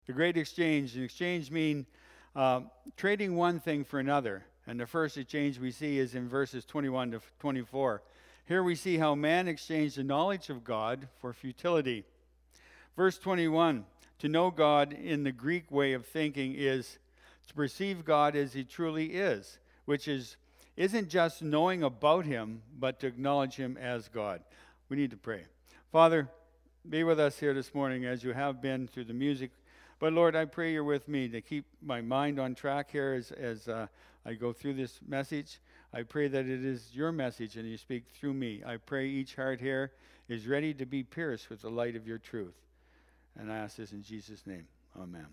The great exchange. The exchange mean trading one thing for another. And the first exchange we see is in verses 21 to 24. Here we see how man exchanged the knowledge of God for futility. Verse 21, to know God in the Greek way of thinking is to perceive God as he truly is, which isn't just knowing about him, but to acknowledge him as God. We need to pray. Father, be with us here this morning as you have been through the music. But Lord, I pray you're with me to keep my mind on track here as I go through this message. I pray that it is your message and you speak through me. I pray each heart here is ready to be pierced with the light of your truth. And I ask this in Jesus' name. Amen.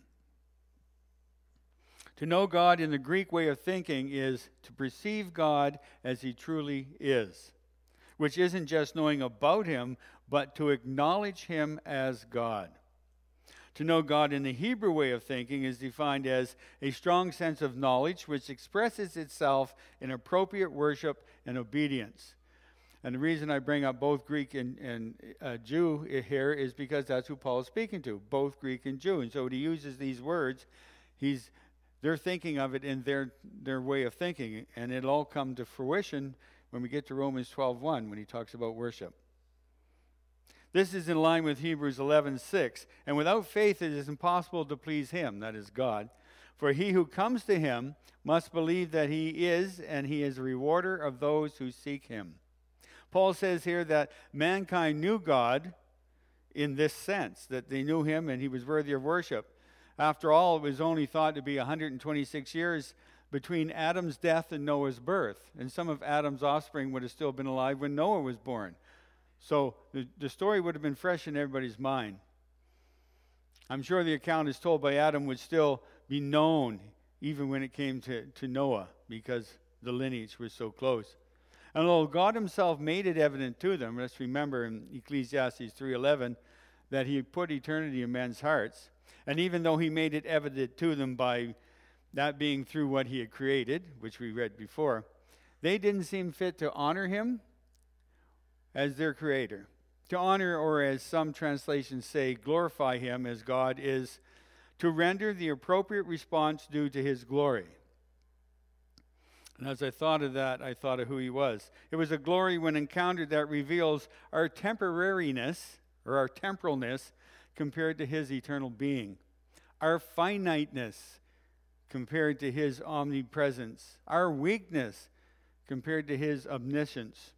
To know God in the Greek way of thinking is to perceive God as he truly is, which isn't just knowing about him, but to acknowledge him as God. To know God in the Hebrew way of thinking is defined as a strong sense of knowledge which expresses itself in appropriate worship and obedience. And the reason I bring up both Greek and Jew here is because that's who Paul is speaking to, both Greek and Jew. And so when he uses these words, they're thinking of it in their way of thinking, and it'll all come to fruition when we get to Romans 12:1 when he talks about worship. This is in line with Hebrews 11:6. And without faith it is impossible to please him, that is God. For he who comes to him must believe that he is, and he is a rewarder of those who seek him. Paul says here that mankind knew God in this sense, that they knew him and he was worthy of worship. After all, it was only thought to be 126 years between Adam's death and Noah's birth. And some of Adam's offspring would have still been alive when Noah was born. So the story would have been fresh in everybody's mind. I'm sure the account is told by Adam would still be known even when it came to Noah because the lineage was so close. And although God himself made it evident to them, let's remember in Ecclesiastes 3:11 that he put eternity in men's hearts. And even though he made it evident to them by that being through what he had created, which we read before, they didn't seem fit to honor him as their creator. To honor, or as some translations say, glorify him as God, is to render the appropriate response due to his glory. And as I thought of that, I thought of who he was. It was a glory when encountered that reveals our temporariness, or our temporalness, compared to his eternal being. Our finiteness compared to his omnipresence. Our weakness compared to his omnipotence,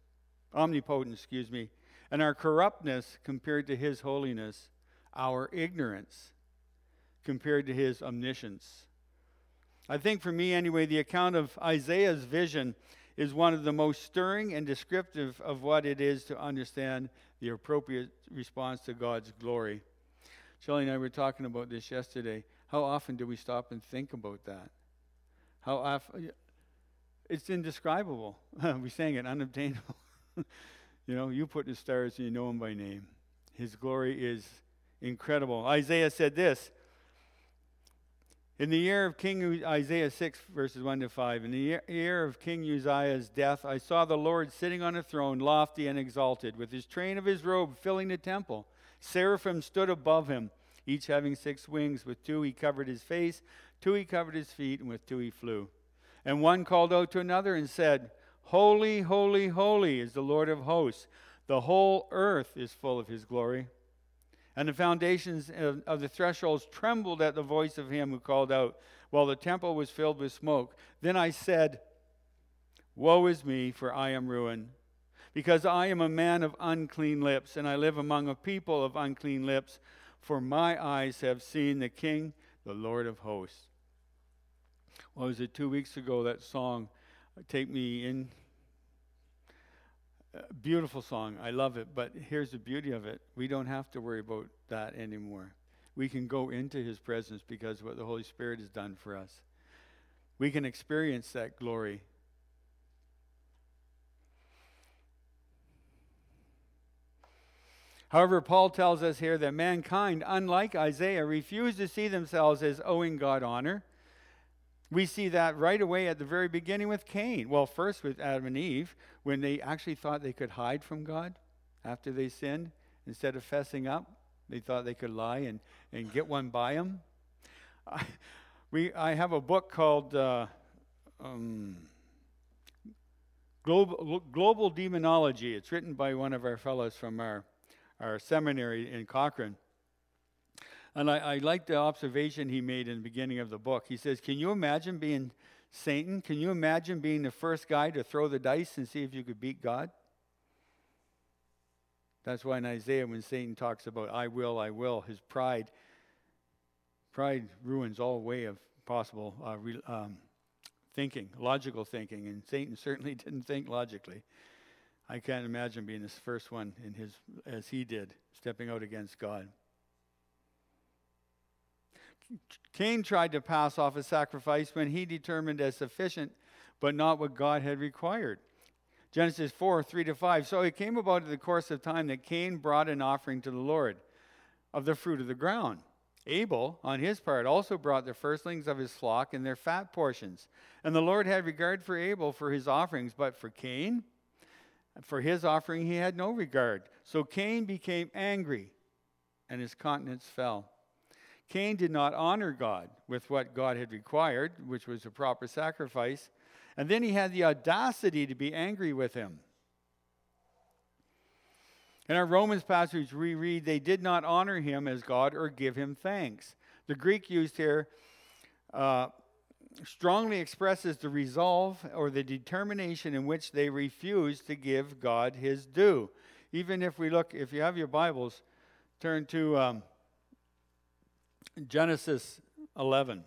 and our corruptness compared to his holiness, our ignorance compared to his omniscience. I think for me anyway, the account of Isaiah's vision is one of the most stirring and descriptive of what it is to understand the appropriate response to God's glory. Shelley and I were talking about this yesterday. How often do we stop and think about that? How often? It's indescribable. We sang it, unobtainable. You put in the stars and you know him by name. His glory is incredible. Isaiah said this, in the year of King Isaiah 6, verses 1 to 5, in the year of King Uzziah's death, I saw the Lord sitting on a throne, lofty and exalted, with his train of his robe filling the temple. Seraphim stood above him, each having 6 wings. With 2 he covered his face, 2 he covered his feet, and with 2 he flew. And one called out to another and said, Holy, holy, holy is the Lord of hosts. The whole earth is full of his glory. And the foundations of the thresholds trembled at the voice of him who called out, while the temple was filled with smoke. Then I said, Woe is me, for I am ruined, because I am a man of unclean lips, and I live among a people of unclean lips, for my eyes have seen the King, the Lord of hosts. What was it, 2 weeks ago, that song, Take Me In? Beautiful song. I love it. But here's the beauty of it. We don't have to worry about that anymore. We can go into his presence because of what the Holy Spirit has done for us. We can experience that glory. However, Paul tells us here that mankind, unlike Isaiah, refused to see themselves as owing God honor. We see that right away at the very beginning with Cain. Well, first with Adam and Eve, when they actually thought they could hide from God after they sinned. Instead of fessing up, they thought they could lie and get one by him. I have a book called Global Demonology. It's written by one of our fellows from our seminary in Cochrane. And I like the observation he made in the beginning of the book. He says, can you imagine being Satan? Can you imagine being the first guy to throw the dice and see if you could beat God? That's why in Isaiah, when Satan talks about I will, his pride ruins all way of possible thinking, logical thinking, and Satan certainly didn't think logically. I can't imagine being the first one as he did, stepping out against God. Cain tried to pass off a sacrifice when he determined as sufficient, but not what God had required. Genesis 4, 3-5. So it came about in the course of time that Cain brought an offering to the Lord of the fruit of the ground. Abel, on his part, also brought the firstlings of his flock and their fat portions. And the Lord had regard for Abel for his offerings, but for Cain, for his offering he had no regard. So Cain became angry, and his countenance fell. Cain did not honor God with what God had required, which was a proper sacrifice. And then he had the audacity to be angry with him. In our Romans passage, we read, they did not honor him as God or give him thanks. The Greek used here strongly expresses the resolve or the determination in which they refused to give God his due. Even if you have your Bibles, turn to Genesis 11.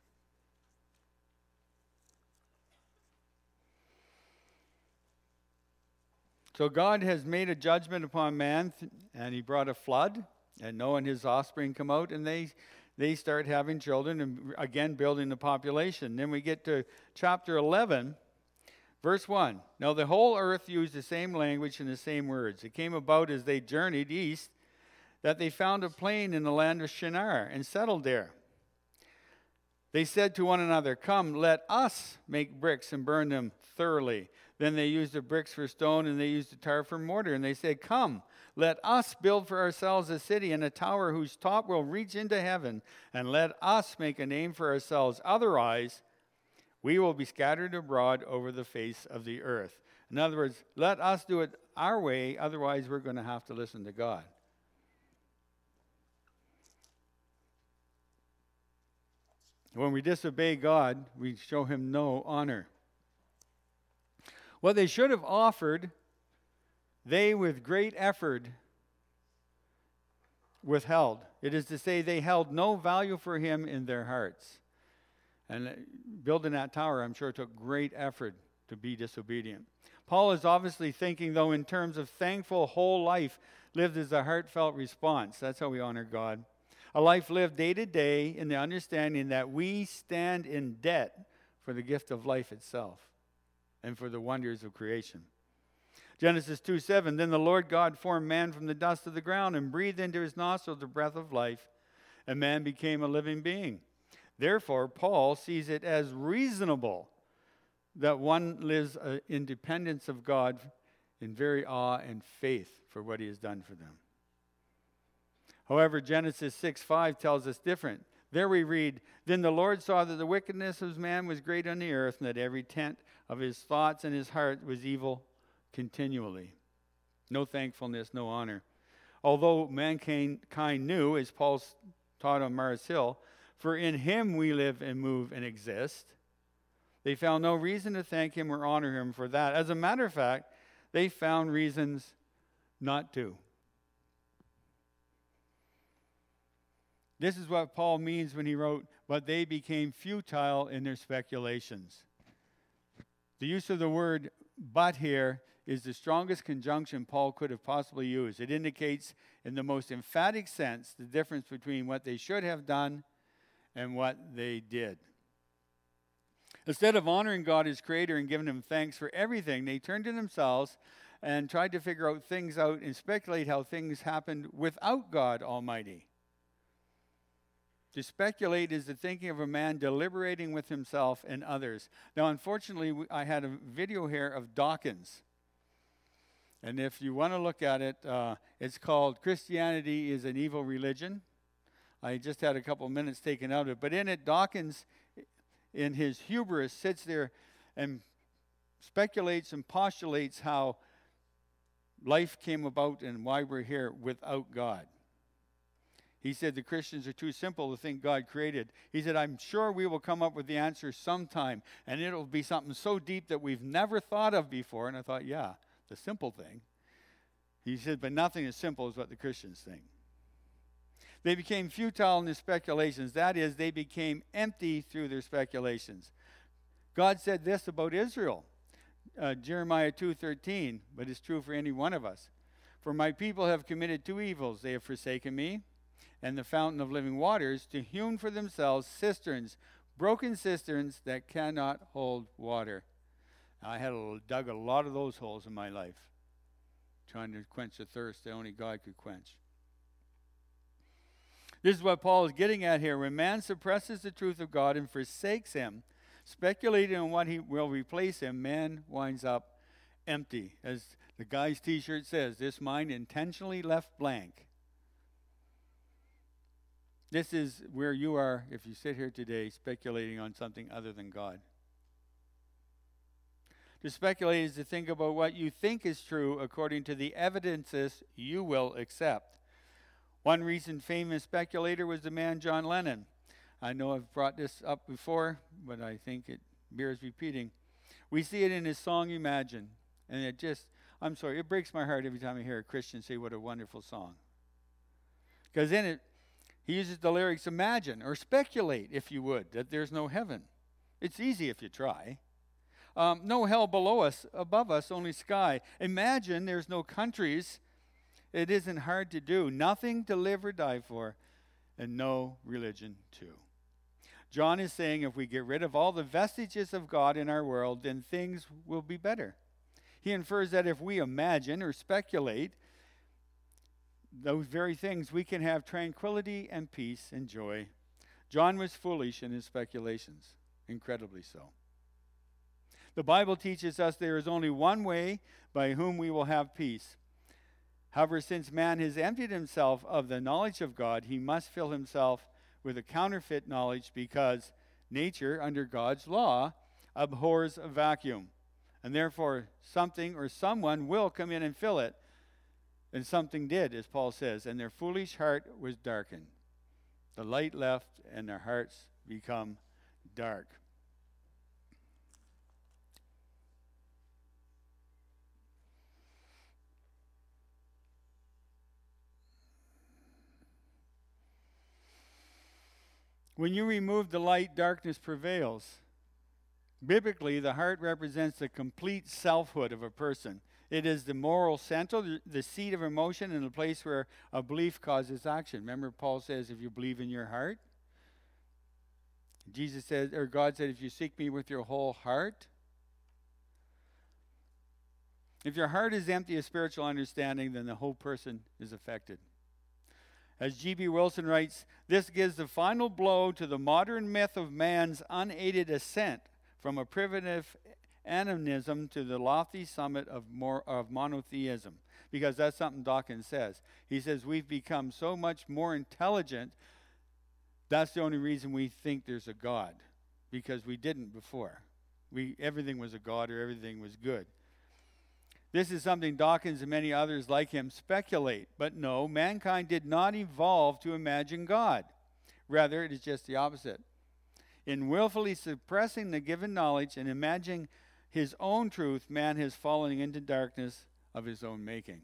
So God has made a judgment upon man, and he brought a flood, and Noah and his offspring come out, and they start having children and again building the population. Then we get to chapter 11, verse 1. Now the whole earth used the same language and the same words. It came about as they journeyed east that they found a plain in the land of Shinar and settled there. They said to one another, come, let us make bricks and burn them thoroughly. Then they used the bricks for stone and they used the tar for mortar. And they said, come, let us build for ourselves a city and a tower whose top will reach into heaven. And let us make a name for ourselves. Otherwise, we will be scattered abroad over the face of the earth. In other words, let us do it our way. Otherwise, we're going to have to listen to God. When we disobey God, we show him no honor. What they should have offered, they with great effort withheld. It is to say, they held no value for him in their hearts. And building that tower, I'm sure, took great effort to be disobedient. Paul is obviously thinking, though, in terms of thankful whole life lived as a heartfelt response. That's how we honor God. A life lived day to day in the understanding that we stand in debt for the gift of life itself and for the wonders of creation. Genesis 2:7, then the Lord God formed man from the dust of the ground and breathed into his nostrils the breath of life, and man became a living being. Therefore, Paul sees it as reasonable that one lives in dependence of God in very awe and faith for what he has done for them. However, Genesis 6:5 tells us different. There we read, then the Lord saw that the wickedness of man was great on the earth, and that every intent of his thoughts and his heart was evil continually. No thankfulness, no honor. Although mankind knew, as Paul taught on Mars Hill, for in him we live and move and exist, they found no reason to thank him or honor him for that. As a matter of fact, they found reasons not to. This is what Paul means when he wrote, but they became futile in their speculations. The use of the word but here is the strongest conjunction Paul could have possibly used. It indicates in the most emphatic sense the difference between what they should have done and what they did. Instead of honoring God as creator and giving him thanks for everything, they turned to themselves and tried to figure things out and speculate how things happened without God Almighty. To speculate is the thinking of a man deliberating with himself and others. Now, unfortunately, I had a video here of Dawkins. And if you want to look at it, it's called Christianity is an Evil Religion. I just had a couple minutes taken out of it. But in it, Dawkins, in his hubris, sits there and speculates and postulates how life came about and why we're here without God. He said the Christians are too simple to think God created. He said, I'm sure we will come up with the answer sometime, and it'll be something so deep that we've never thought of before. And I thought, yeah, the simple thing. He said, but nothing as simple as what the Christians think. They became futile in their speculations. That is, they became empty through their speculations. God said this about Israel, Jeremiah 2:13, but it's true for any one of us. For my people have committed two evils. They have forsaken me and the fountain of living waters to hewn for themselves cisterns, broken cisterns that cannot hold water. I had dug a lot of those holes in my life, trying to quench the thirst that only God could quench. This is what Paul is getting at here. When man suppresses the truth of God and forsakes him, speculating on what he will replace him, man winds up empty. As the guy's t-shirt says, this mind intentionally left blank. This is where you are if you sit here today speculating on something other than God. To speculate is to think about what you think is true according to the evidences you will accept. One recent famous speculator was the man John Lennon. I know I've brought this up before, but I think it bears repeating. We see it in his song Imagine, and it breaks my heart every time I hear a Christian say what a wonderful song. Because in it, he uses the lyrics, imagine, or speculate, if you would, that there's no heaven. It's easy if you try. No hell below us, above us, only sky. Imagine there's no countries. It isn't hard to do. Nothing to live or die for, and no religion too. John is saying if we get rid of all the vestiges of God in our world, then things will be better. He infers that if we imagine or speculate those very things, we can have tranquility and peace and joy. John was foolish in his speculations, incredibly so. The Bible teaches us there is only one way by whom we will have peace. However, since man has emptied himself of the knowledge of God, he must fill himself with a counterfeit knowledge because nature, under God's law, abhors a vacuum. And therefore, something or someone will come in and fill it. And something did, as Paul says, and their foolish heart was darkened. The light left, and their hearts become dark. When you remove the light, darkness prevails. Biblically, the heart represents the complete selfhood of a person. It is the moral center, the seat of emotion, and the place where a belief causes action. Remember, Paul says, if you believe in your heart, Jesus said, or God said, if you seek me with your whole heart. If your heart is empty of spiritual understanding, then the whole person is affected. As G.B. Wilson writes, this gives the final blow to the modern myth of man's unaided ascent from a primitive animism to the lofty summit of monotheism. Because that's something Dawkins says. He says we've become so much more intelligent, that's the only reason we think there's a God. Because we didn't before. Everything was a God or everything was good. This is something Dawkins and many others like him speculate. But no, mankind did not evolve to imagine God. Rather, it is just the opposite. In willfully suppressing the given knowledge and imagining his own truth, man has fallen into darkness of his own making.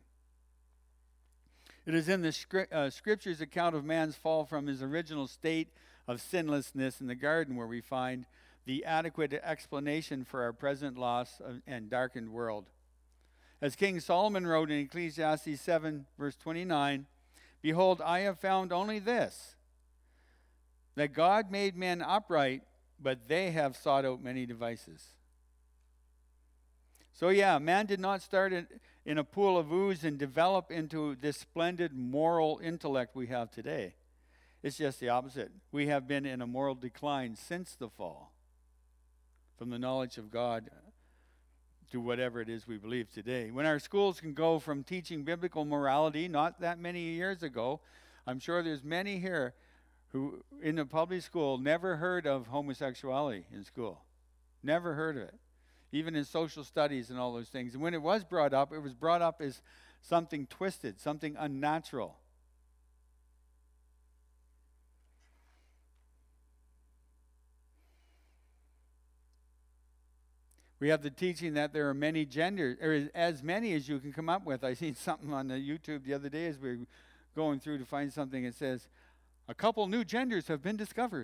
It is in the Scripture's account of man's fall from his original state of sinlessness in the garden where we find the adequate explanation for our present lost and darkened world. As King Solomon wrote in Ecclesiastes 7, verse 29, behold, I have found only this, that God made men upright, but they have sought out many devices. So yeah, man did not start in a pool of ooze and develop into this splendid moral intellect we have today. It's just the opposite. We have been in a moral decline since the fall, from the knowledge of God to whatever it is we believe today. When our schools can go from teaching biblical morality not that many years ago, I'm sure there's many here who in a public school never heard of homosexuality in school. Never heard of it. Even in social studies and all those things. And when it was brought up as something twisted, something unnatural. We have the teaching that there are many genders, or as many as you can come up with. I seen something on the YouTube the other day as we were going through to find something. It says, a couple new genders have been discovered.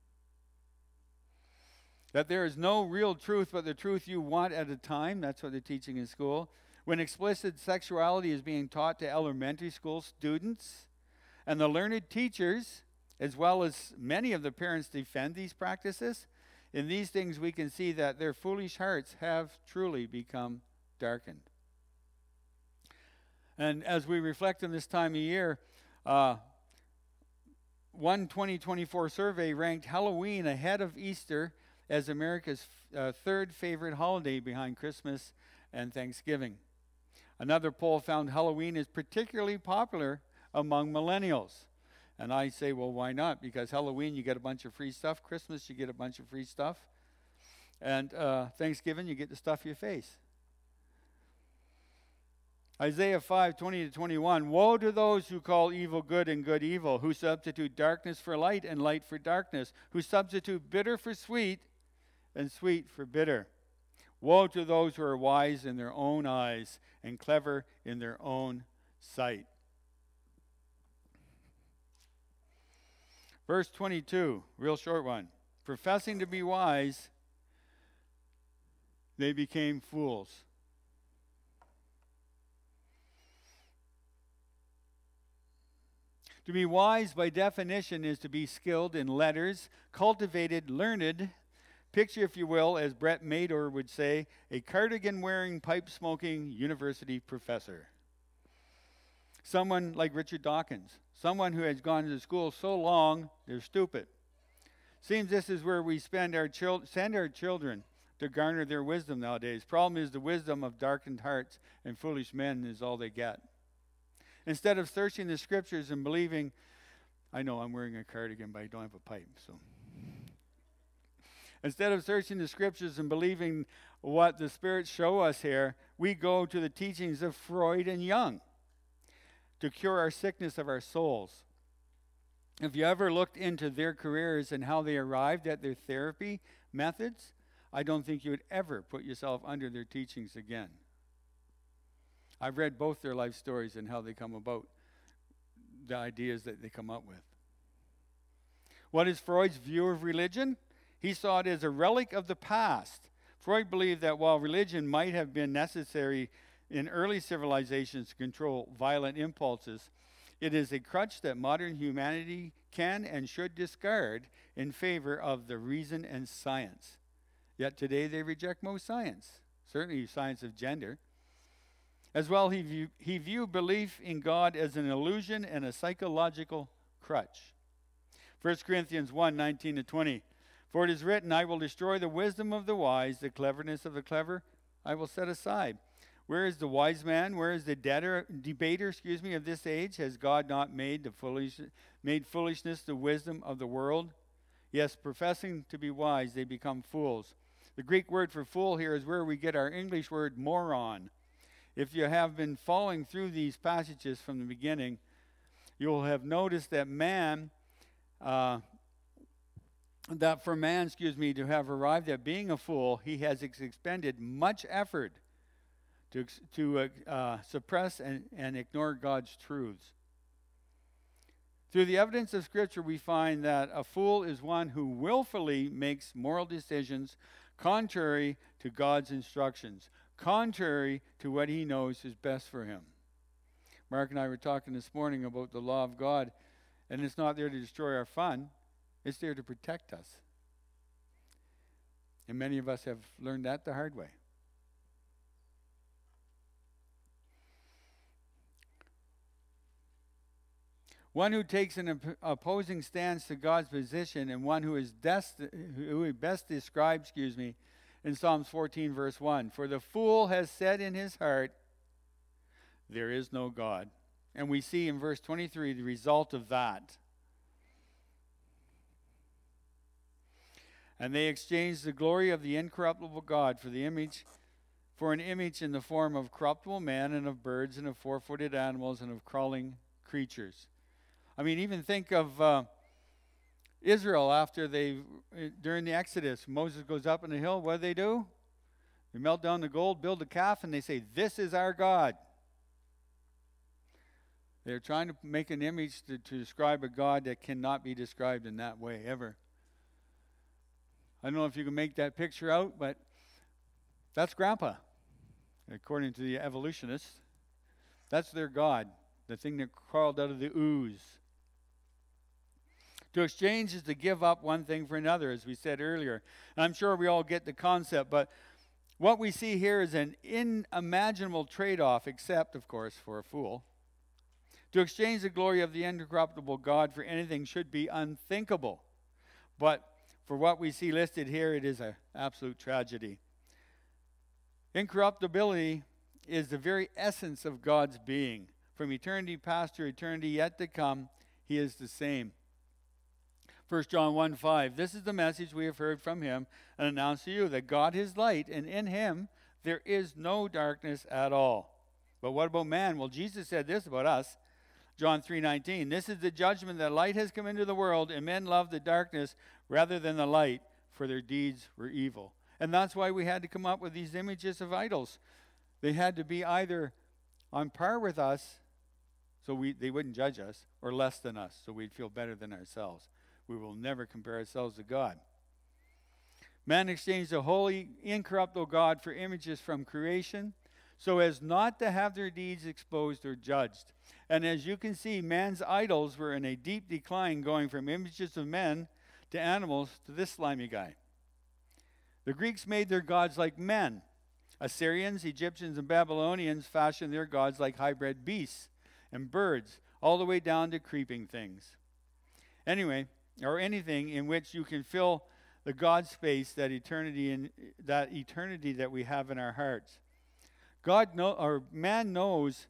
That there is no real truth but the truth you want at a time. That's what they're teaching in school. When explicit sexuality is being taught to elementary school students, and the learned teachers, as well as many of the parents, defend these practices, in these things we can see that their foolish hearts have truly become darkened. And as we reflect on this time of year, one 2024 survey ranked Halloween ahead of Easter as America's third favorite holiday behind Christmas and Thanksgiving. Another poll found Halloween is particularly popular among millennials. And I say, well, why not? Because Halloween, you get a bunch of free stuff. Christmas, you get a bunch of free stuff. And Thanksgiving, you get to stuff your face. Isaiah 5:20-21, woe to those who call evil good and good evil, who substitute darkness for light and light for darkness, who substitute bitter for sweet and sweet for bitter. Woe to those who are wise in their own eyes and clever in their own sight. Verse 22, real short one. Professing to be wise, they became fools. To be wise, by definition, is to be skilled in letters, cultivated, learned. Picture, if you will, as Brett Mador would say, a cardigan-wearing, pipe-smoking university professor. Someone like Richard Dawkins. Someone who has gone to school so long, they're stupid. Seems this is where we send our children to garner their wisdom nowadays. Problem is the wisdom of darkened hearts and foolish men is all they get. Instead of searching the scriptures and believing, I know I'm wearing a cardigan, but I don't have a pipe, so. Instead of searching the scriptures and believing what the spirits show us here, we go to the teachings of Freud and Jung to cure our sickness of our souls. If you ever looked into their careers and how they arrived at their therapy methods, I don't think you would ever put yourself under their teachings again. I've read both their life stories and how they come about, the ideas that they come up with. What is Freud's view of religion? He saw it as a relic of the past. Freud believed that while religion might have been necessary in early civilizations to control violent impulses, it is a crutch that modern humanity can and should discard in favor of the reason and science. Yet today they reject most science, certainly science of gender. As well, he viewed belief in God as an illusion and a psychological crutch. 1 Corinthians 1:19-20. For it is written, I will destroy the wisdom of the wise, the cleverness of the clever I will set aside. Where is the wise man? Where is the debater of this age? Has God not made foolishness the wisdom of the world? Yes, professing to be wise, they become fools. The Greek word for fool here is where we get our English word moron. If you have been following through these passages from the beginning, you'll have noticed that for man to have arrived at being a fool, he has expended much effort to suppress and ignore God's truths. Through the evidence of Scripture, we find that a fool is one who willfully makes moral decisions contrary to God's instructions, contrary to what he knows is best for him. Mark and I were talking this morning about the law of God, and it's not there to destroy our fun. It's there to protect us. And many of us have learned that the hard way. One who takes an opposing stance to God's position, and one who is best described, in Psalms 14, verse 1. For the fool has said in his heart, there is no God. And we see in verse 23 the result of that. And they exchanged the glory of the incorruptible God for an image in the form of corruptible man and of birds and of four-footed animals and of crawling creatures. I mean, even think of Israel during the Exodus. Moses goes up on the hill. What do? They melt down the gold, build a calf, and they say, "This is our God." They're trying to make an image to describe a God that cannot be described in that way ever. I don't know if you can make that picture out, but that's Grandpa, according to the evolutionists. That's their God, the thing that crawled out of the ooze. To exchange is to give up one thing for another, as we said earlier. And I'm sure we all get the concept, but what we see here is an unimaginable trade-off, except, of course, for a fool. To exchange the glory of the incorruptible God for anything should be unthinkable. But for what we see listed here, it is an absolute tragedy. Incorruptibility is the very essence of God's being. From eternity past to eternity yet to come, he is the same. 1 John 1:5, this is the message we have heard from him and announced to you, that God is light, and in him there is no darkness at all. But what about man? Well, Jesus said this about us. John 3:19, this is the judgment, that light has come into the world, and men love the darkness rather than the light, for their deeds were evil. And that's why we had to come up with these images of idols. They had to be either on par with us, so they wouldn't judge us, or less than us, so we'd feel better than ourselves. We will never compare ourselves to God. Man exchanged the holy, incorruptible God for images from creation, so as not to have their deeds exposed or judged. And as you can see, man's idols were in a deep decline, going from images of men to animals to this slimy guy. The Greeks made their gods like men. Assyrians, Egyptians, and Babylonians fashioned their gods like hybrid beasts and birds, all the way down to creeping things. Anyway, or anything in which you can fill the God space, that eternity that we have in our hearts. Man knows,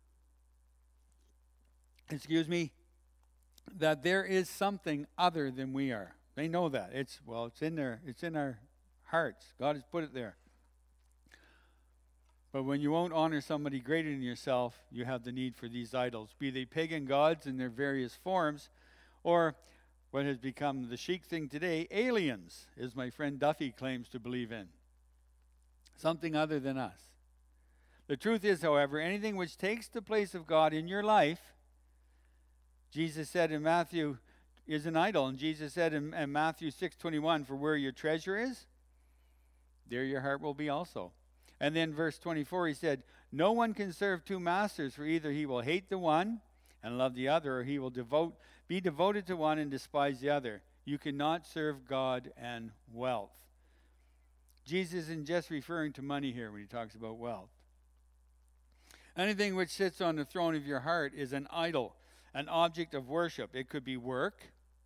that there is something other than we are. They know that. It's in there. It's in our hearts. God has put it there. But when you won't honor somebody greater than yourself, you have the need for these idols, be they pagan gods in their various forms, or what has become the chic thing today, aliens, as my friend Duffy claims to believe in. Something other than us. The truth is, however, anything which takes the place of God in your life, Jesus said in Matthew, is an idol. And Jesus said in Matthew 6:21, for where your treasure is, there your heart will be also. And then verse 24, he said, no one can serve two masters, for either he will hate the one and love the other, or he will be devoted to one and despise the other. You cannot serve God and wealth. Jesus isn't just referring to money here when he talks about wealth. Anything which sits on the throne of your heart is an idol, an object of worship. It could be work.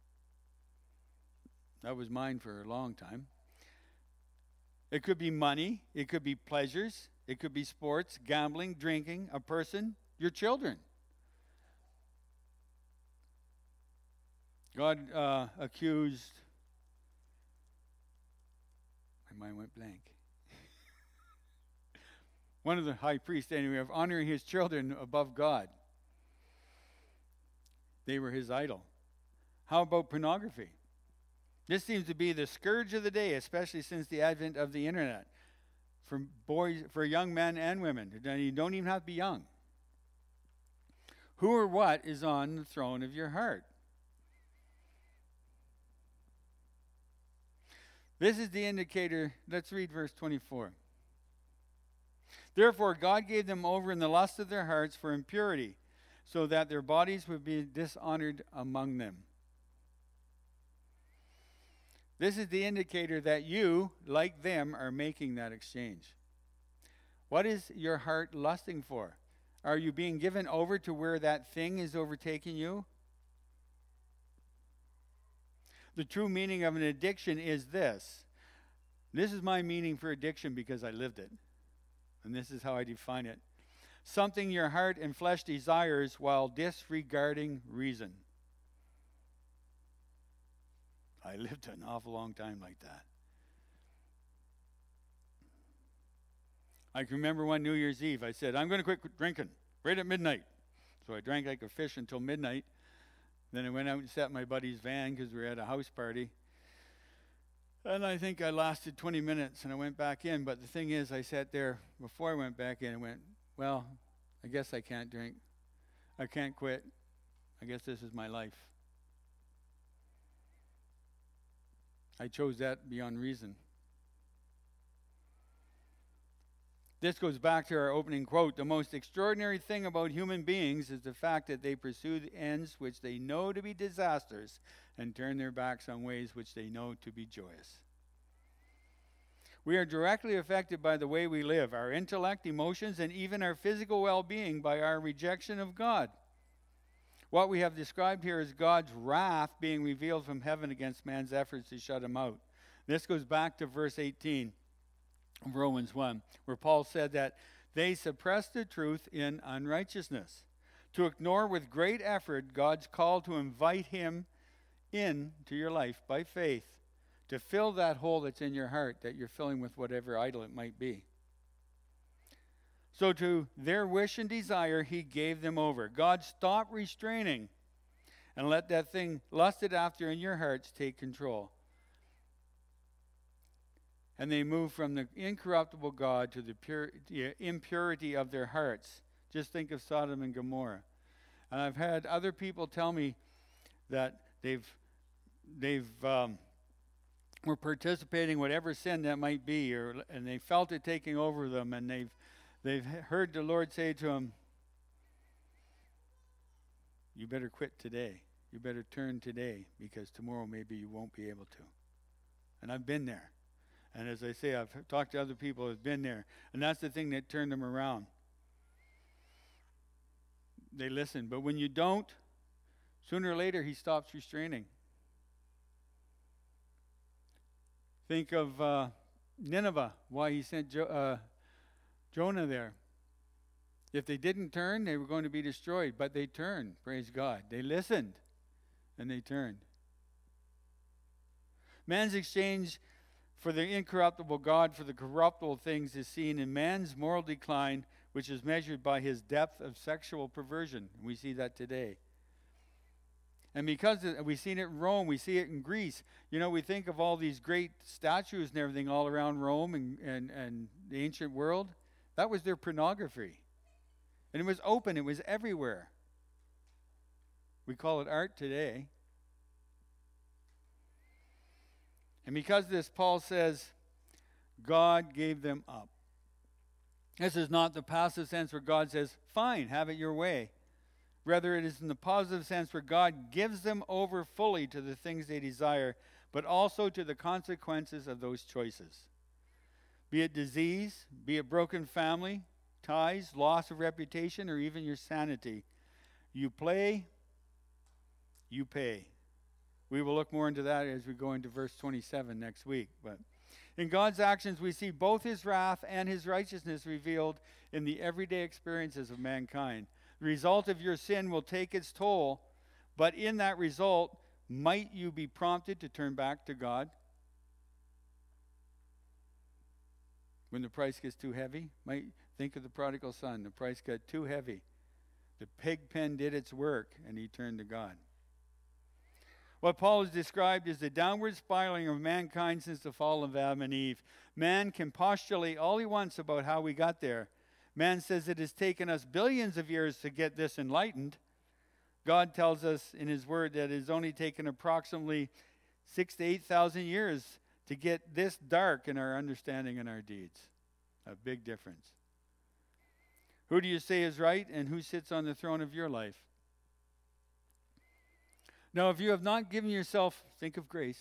That was mine for a long time. It could be money. It could be pleasures. It could be sports, gambling, drinking, a person, your children. God accused, my mind went blank. One of the high priests, anyway, of honoring his children above God. They were his idol. How about pornography? This seems to be the scourge of the day, especially since the advent of the internet. For young men and women. You don't even have to be young. Who or what is on the throne of your heart? This is the indicator. Let's read verse 24. Therefore, God gave them over in the lust of their hearts for impurity, so that their bodies would be dishonored among them. This is the indicator that you, like them, are making that exchange. What is your heart lusting for? Are you being given over to where that thing is overtaking you? The true meaning of an addiction is this. This is my meaning for addiction because I lived it. And this is how I define it. Something your heart and flesh desires while disregarding reason. I lived an awful long time like that. I can remember one New Year's Eve, I said, I'm going to quit drinking right at midnight. So I drank like a fish until midnight. Then I went out and sat in my buddy's van because we were at a house party. And I think I lasted 20 minutes and I went back in. But the thing is, I sat there before I went back in and went, well, I guess I can't drink. I can't quit. I guess this is my life. I chose that beyond reason. This goes back to our opening quote. The most extraordinary thing about human beings is the fact that they pursue the ends which they know to be disasters and turn their backs on ways which they know to be joyous. We are directly affected by the way we live, our intellect, emotions, and even our physical well-being by our rejection of God. What we have described here is God's wrath being revealed from heaven against man's efforts to shut him out. This goes back to verse 18. Of Romans 1, where Paul said that they suppressed the truth in unrighteousness. To ignore with great effort God's call to invite him into your life by faith, to fill that hole that's in your heart that you're filling with whatever idol it might be. So to their wish and desire, he gave them over. God stopped restraining and let that thing lusted after in your hearts take control. And they move from the incorruptible God to the impurity of their hearts. Just think of Sodom and Gomorrah. And I've had other people tell me that they've were participating whatever sin that might be, and they felt it taking over them, and they've heard the Lord say to them, "You better quit today. You better turn today, because tomorrow maybe you won't be able to." And I've been there. And as I say, I've talked to other people who have been there. And that's the thing that turned them around. They listen. But when you don't, sooner or later he stops restraining. Think of Nineveh, why he sent Jonah there. If they didn't turn, they were going to be destroyed. But they turned, praise God. They listened, and they turned. Man's exchange for the incorruptible God for the corruptible things is seen in man's moral decline, which is measured by his depth of sexual perversion. We see that today. And because we've seen it in Rome, we see it in Greece. You know, we think of all these great statues and everything all around Rome and the ancient world. That was their pornography. And it was open. It was everywhere. We call it art today. And because of this, Paul says, God gave them up. This is not the passive sense where God says, fine, have it your way. Rather, it is in the positive sense where God gives them over fully to the things they desire, but also to the consequences of those choices. Be it disease, be it broken family, ties, loss of reputation, or even your sanity. You play, you pay. We will look more into that as we go into verse 27 next week. But in God's actions, we see both his wrath and his righteousness revealed in the everyday experiences of mankind. The result of your sin will take its toll, but in that result, might you be prompted to turn back to God? When the price gets too heavy, might think of the prodigal son. The price got too heavy. The pig pen did its work, and he turned to God. What Paul has described is the downward spiraling of mankind since the fall of Adam and Eve. Man can postulate all he wants about how we got there. Man says it has taken us billions of years to get this enlightened. God tells us in his word that it has only taken approximately 6,000 to 8,000 years to get this dark in our understanding and our deeds. A big difference. Who do you say is right, and who sits on the throne of your life? Now, if you have not given yourself, think of grace.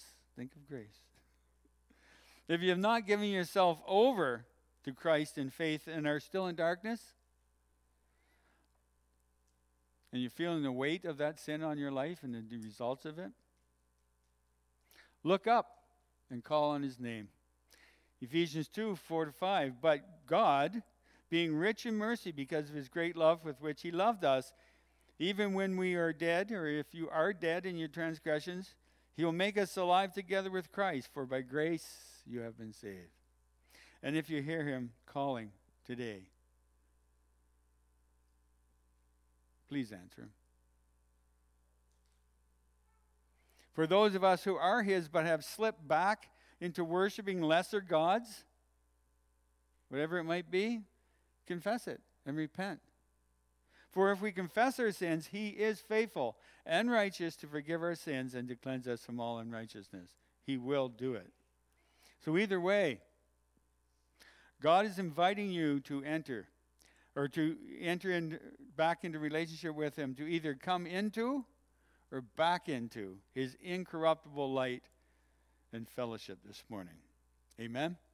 If you have not given yourself over to Christ in faith and are still in darkness, and you're feeling the weight of that sin on your life and the results of it, look up and call on his name. Ephesians 2:4-5. But God, being rich in mercy because of his great love with which he loved us, even when we are dead, or if you are dead in your transgressions, He will make us alive together with Christ, for by grace you have been saved. And if you hear him calling today, please answer him. For those of us who are his but have slipped back into worshiping lesser gods, whatever it might be, confess it and repent. For if we confess our sins, he is faithful and righteous to forgive our sins and to cleanse us from all unrighteousness. He will do it. So either way, God is inviting you to enter, or to enter back into relationship with him, to either come into or back into his incorruptible light and fellowship this morning. Amen?